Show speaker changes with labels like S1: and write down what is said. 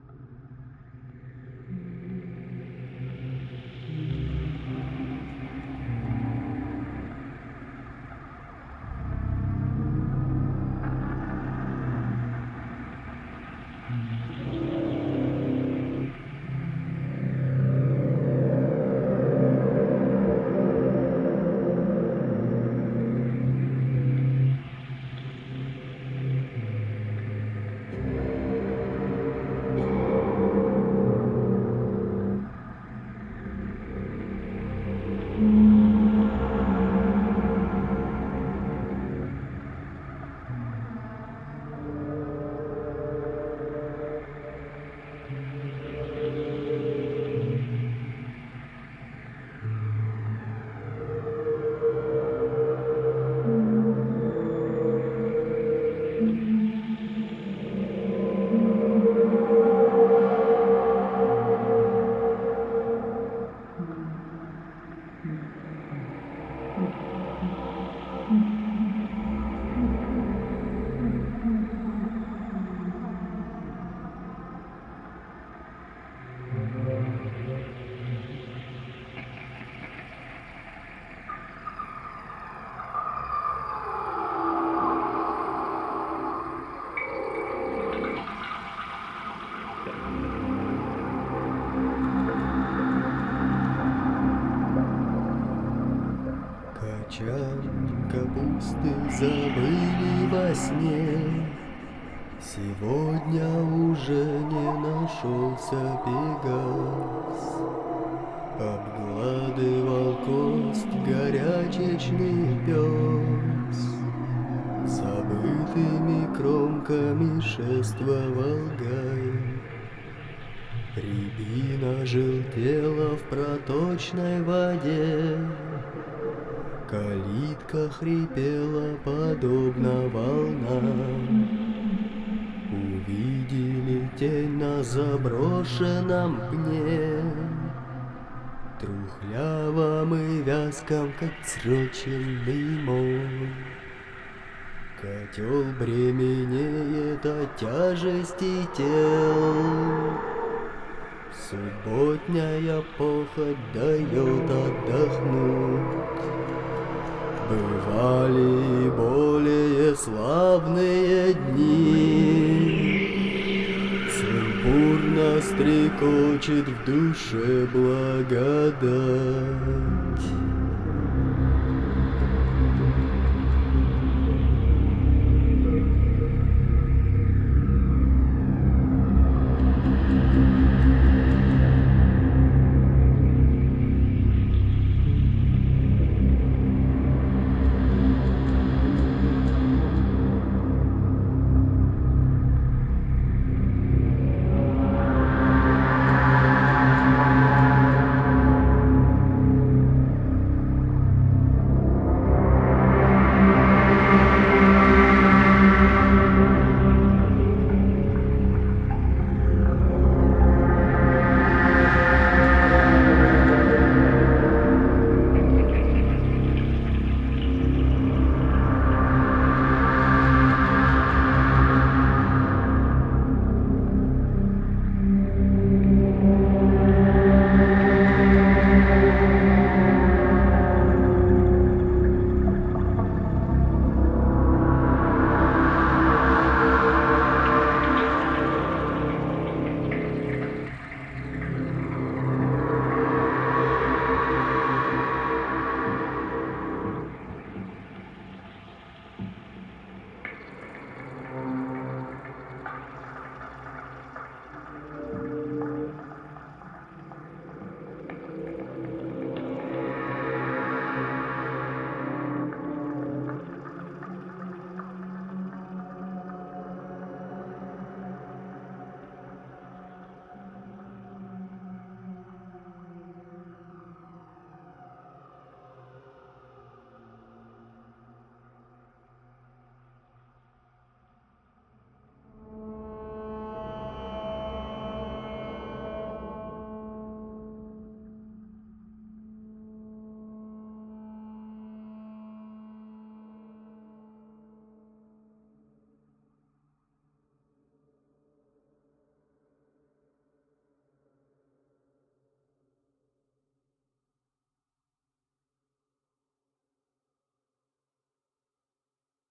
S1: Качан капусты забыли во сне. Сегодня уже не нашелся Пегас. Обгладывал кость горячечный пес. Забытыми кромками шествовал гай. Рябина желтела в проточной воде. Калитка хрипела подобно волнам. Увидели тень на заброшенном пне, трухлявом и вязком, как сроченный мой. Котел бременеет от тяжести тел. Субботняя похоть дает отдохнуть. Бывали и более славные дни. Сумбурно стрекочет в душе благодать.